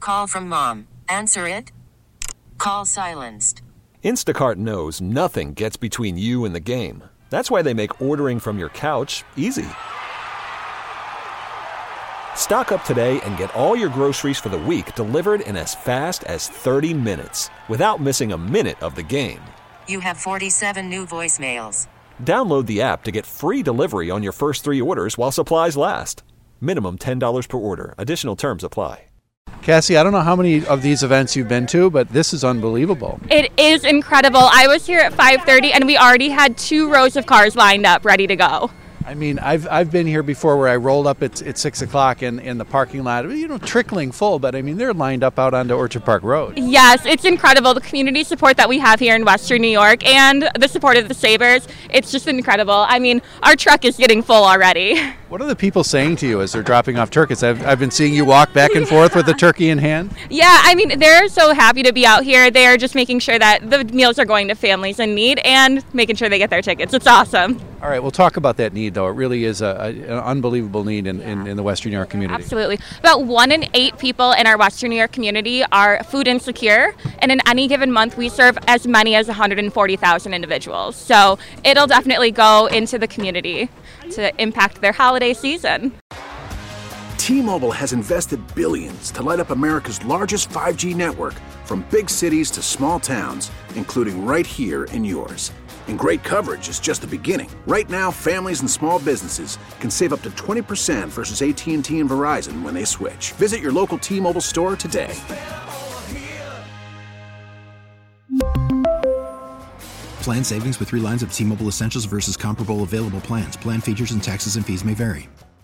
call from mom. Answer it. Call silenced. Instacart knows nothing gets between you and the game. That's why they make ordering from your couch easy. Stock up today and get all your groceries for the week delivered in as fast as 30 minutes without missing a minute of the game. You have 47 new voicemails. Download the app to get free delivery on your first 3 orders while supplies last. Minimum $10 per order. Additional terms apply. Cassie, I don't know how many of these events you've been to, but this is unbelievable. It is incredible. I was here at 5:30 and we already had 2 rows of cars lined up ready to go. I mean, I've been here before where I rolled up at 6 o'clock in the parking lot, trickling full, but I mean, they're lined up out onto Orchard Park Road. Yes, it's incredible. The community support that we have here in Western New York and the support of the Sabres, it's just incredible. I mean, our truck is getting full already. What are the people saying to you as they're dropping off turkeys? I've been seeing you walk back and forth with the turkey in hand. Yeah, I mean, they're so happy to be out here. They're just making sure that the meals are going to families in need and making sure they get their tickets. It's awesome. All right, we'll talk about that need, though. It really is an unbelievable need in the Western New York community. Absolutely. About 1 in 8 people in our Western New York community are food insecure, and in any given month, we serve as many as 140,000 individuals. So it'll definitely go into the community to impact their holiday season. T-Mobile has invested billions to light up America's largest 5G network, from big cities to small towns, including right here in yours. And great coverage is just the beginning. Right now, families and small businesses can save up to 20% versus AT&T and Verizon when they switch. Visit your local T-Mobile store today. Plan savings with 3 lines of T-Mobile Essentials versus comparable available plans. Plan features and taxes and fees may vary.